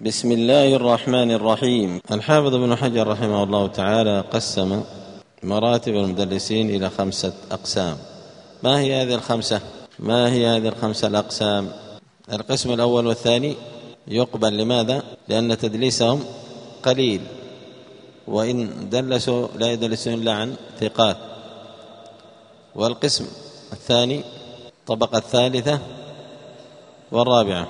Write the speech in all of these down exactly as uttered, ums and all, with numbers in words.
بسم الله الرحمن الرحيم. الحافظ ابن حجر رحمه الله تعالى قسم مراتب المدلسين إلى خمسة أقسام. ما هي هذه الخمسة؟ ما هي هذه الخمسة الأقسام؟ القسم الأول والثاني يقبل. لماذا؟ لأن تدليسهم قليل، وإن دلسوا لا يدلسون إلا عن ثقات. والقسم الثاني الطبقة الثالثة والرابعة،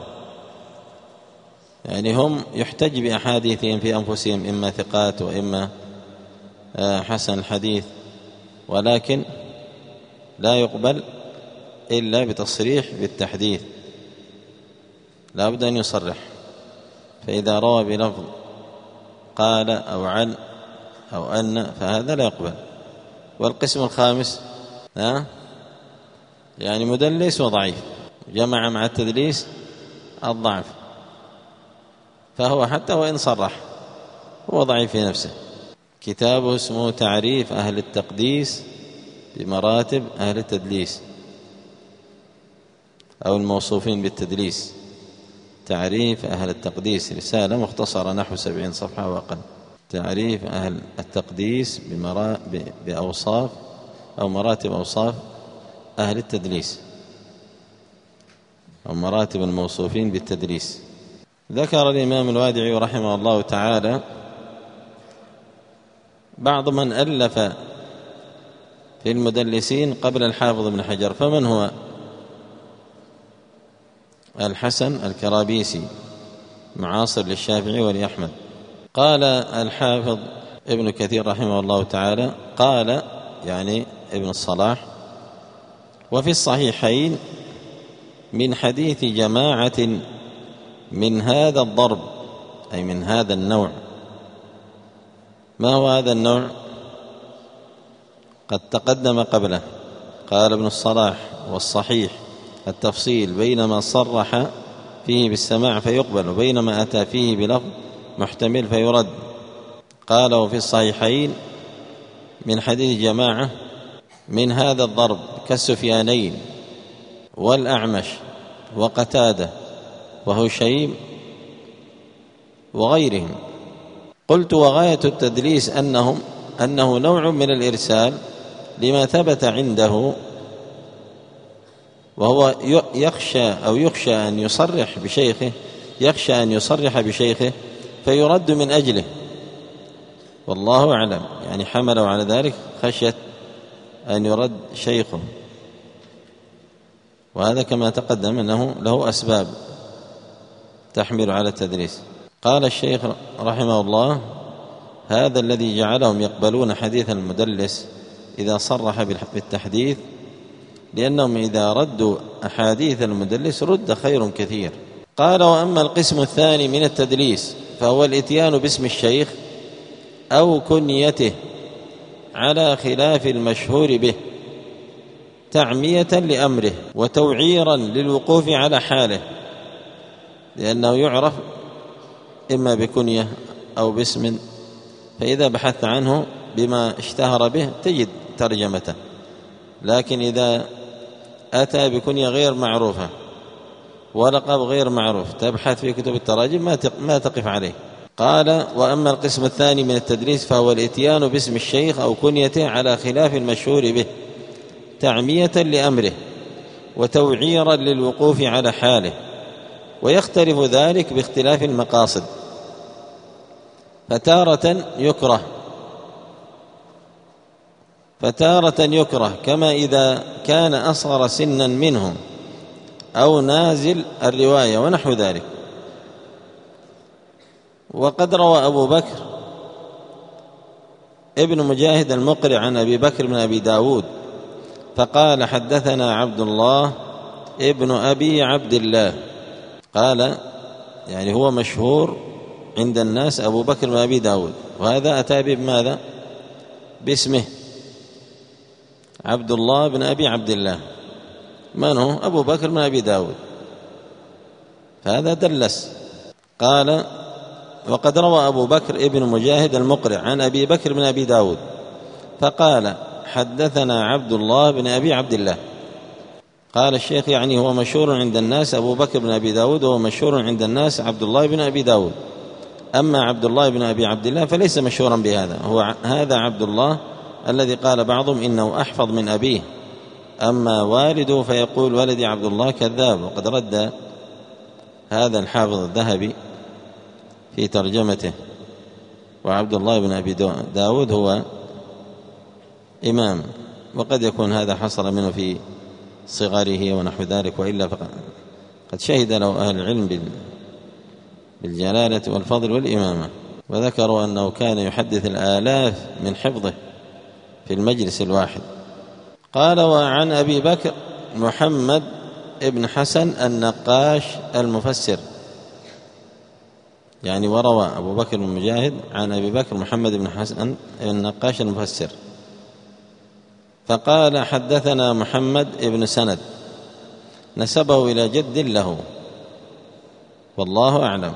يعني هم يحتج بأحاديثهم في أنفسهم، إما ثقات وإما حسن الحديث، ولكن لا يقبل إلا بتصريح بالتحديث، لا بد أن يصرح. فإذا روى بلفظ قال أو عن أو أن فهذا لا يقبل. والقسم الخامس ها يعني مدلس وضعيف، جمع مع التدليس الضعف، فهو حتى وإن صرح هو ضعيف في نفسه. كتابه اسمه تعريف أهل التقديس بمراتب أهل التدليس أو الموصوفين بالتدليس. تعريف أهل التقديس، رسالة مختصرة نحو سبعين صفحة وأقل. تعريف أهل التقديس بمرا... بأوصاف أو مراتب أوصاف أهل التدليس أو مراتب الموصوفين بالتدليس. ذكر الإمام الوادعي رحمه الله تعالى بعض من ألف في المدلسين قبل الحافظ ابن حجر. فمن هو؟ الحسن الكرابيسي معاصر للشافعي ولأحمد. قال الحافظ ابن كثير رحمه الله تعالى، قال يعني ابن الصلاح: وفي الصحيحين من حديث جماعة من هذا الضرب، أي من هذا النوع. ما هو هذا النوع؟ قد تقدم قبله. قال ابن الصلاح: والصحيح التفصيل بين ما صرح فيه بالسماع فيقبل وبينما أتى فيه بلفظ محتمل فيرد. قال: وفي الصحيحين من حديث جماعة من هذا الضرب كالسفيانين والأعمش وقتادة وهشيم وغيرهم. قلت: وغاية التدليس أنهم أنه نوع من الإرسال لما ثبت عنده، وهو يخشى أو يخشى أن يصرح بشيخه يخشى أن يصرح بشيخه فيرد من أجله، والله أعلم. يعني حملوا على ذلك خشية أن يرد شيخه، وهذا كما تقدم أنه له أسباب تحمل على التدليس. قال الشيخ رحمه الله: هذا الذي جعلهم يقبلون حديث المدلس إذا صرح بالتحديث، لأنهم إذا ردوا أحاديث المدلس رد خير كثير. قال: وأما القسم الثاني من التدليس فهو الإتيان باسم الشيخ أو كنيته على خلاف المشهور به تعمية لأمره وتوعيرا للوقوف على حاله، لأنه يعرف إما بكنية أو باسم، فإذا بحثت عنه بما اشتهر به تجد ترجمته. لكن إذا أتى بكنية غير معروفة ولقب غير معروف تبحث في كتب التراجم ما تقف عليه. قال: وأما القسم الثاني من التدليس فهو الإتيان باسم الشيخ أو كنيته على خلاف المشهور به تعمية لأمره وتوعيرا للوقوف على حاله، ويختلف ذلك باختلاف المقاصد، فتارة يكره فتارة يكره كما إذا كان أصغر سنا منهم أو نازل الرواية ونحو ذلك. وقد روى أبو بكر ابن مجاهد المقري عن أبي بكر بن أبي داود فقال: حدثنا عبد الله ابن أبي عبد الله. قال يعني هو مشهور عند الناس أبو بكر بن أبي داود، وهذا أتى بماذا؟ باسمه عبد الله بن أبي عبد الله. من هو؟ أبو بكر بن أبي داود، فهذا دلس. قال: وقد روى أبو بكر ابن مجاهد المقرع عن أبي بكر بن أبي داود فقال: حدثنا عبد الله بن أبي عبد الله. قال الشيخ يعني هو مشهور عند الناس أبو بكر بن أبي داود، وهو مشهور عند الناس عبد الله بن أبي داود. أما عبد الله بن أبي عبد الله فليس مشهورا بهذا، هو هذا عبد الله الذي قال بعضهم إنه أحفظ من أبيه. أما والده فيقول ولدي عبد الله كذاب، وقد رد هذا الحافظ الذهبي في ترجمته. وعبد الله بن أبي داود هو إمام، وقد يكون هذا حصل منه في صغره ونحو ذلك، وإلا فقد شهد له أهل العلم بالجلالة والفضل والإمامة، وذكروا أنه كان يحدث الآلاف من حفظه في المجلس الواحد. قال وعن أبي بكر محمد ابن حسن النقاش المفسر، يعني وروى أبو بكر المجاهد عن أبي بكر محمد بن حسن النقاش المفسر. فقال حدثنا محمد ابن سند، نسبه إلى جد له، والله أعلم.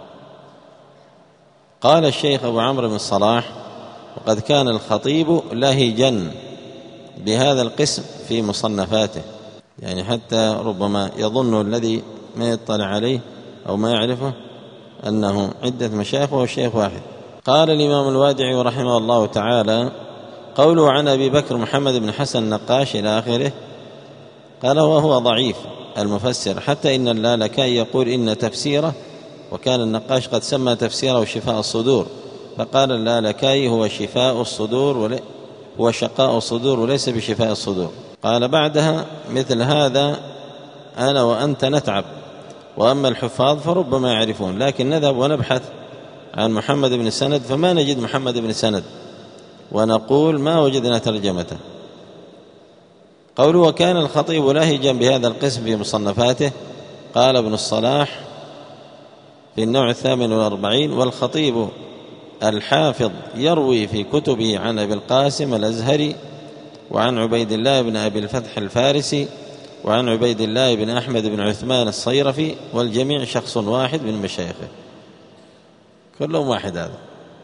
قال الشيخ أبو عمرو بن الصلاح وقد كان الخطيب لهجا بهذا القسم في مصنفاته، يعني حتى ربما يظن الذي ما يطلع عليه أو ما يعرفه أنه عدة مشايخ وهو شيخ واحد. قال الإمام الوادعي رحمه الله تعالى قوله عن أبي بكر محمد بن حسن النقاش إلى آخره، قال وهو ضعيف المفسر، حتى إن اللالكائي يقول إن تفسيره، وكان النقاش قد سمى تفسيره شفاء الصدور، فقال اللالكائي هو شفاء الصدور ولي هو شقاء الصدور وليس بشفاء الصدور. قال بعدها مثل هذا أنا وأنت نتعب، وأما الحفاظ فربما يعرفون، لكن نذهب ونبحث عن محمد بن سند فما نجد محمد بن سند، ونقول ما وجدنا ترجمته. قوله وكان الخطيب لاهجا بهذا القسم في مصنفاته، قال ابن الصلاح في النوع الثامن والأربعين والخطيب الحافظ يروي في كتبه عن أبي القاسم الأزهري وعن عبيد الله بن أبي الفتح الفارسي وعن عبيد الله بن أحمد بن عثمان الصيرفي، والجميع شخص واحد من مشايخه، كلهم واحد. هذا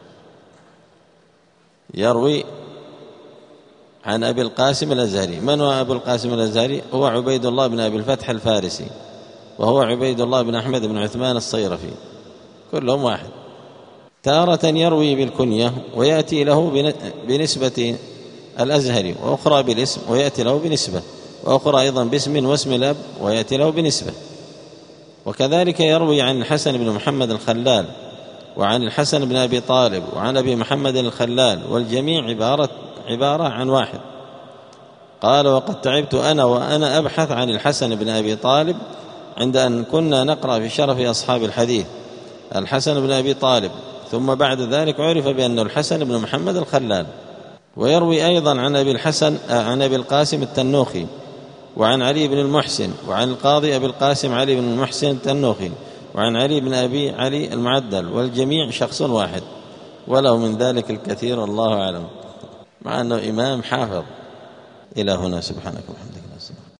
يروي عن أبي القاسم الأزهري. من هو أبو القاسم الأزهري؟ هو عبيد الله بن أبي الفتح الفارسي، وهو عبيد الله بن أحمد بن عثمان الصيرفي، كلهم واحد. تارة يروي بالكنية ويأتي له بنسبة الأزهري، وأخرى بالاسم ويأتي له بنسبة، وأخرى أيضا باسم واسم الأب ويأتي له بنسبة. وكذلك يروي عن الحسن بن محمد الخلال وعن الحسن بن أبي طالب وعن أبي محمد الخلال، والجميع عبارة, عبارة عن واحد. قال وقد تعبت أنا وأنا أبحث عن الحسن بن أبي طالب عند أن كنا نقرأ في شرف أصحاب الحديث الحسن بن أبي طالب، ثم بعد ذلك عرف بأنه الحسن بن محمد الخلال. ويروي أيضا عن أبي الحسن عن أبي القاسم التنوخي وعن علي بن المحسن وعن القاضي أبي القاسم علي بن المحسن التنوخي وعن علي بن أبي علي المعدل، والجميع شخص واحد، وله من ذلك الكثير، الله أعلم، مع أنه إمام حافظ. إلى هنا، سبحانك وبحمدك.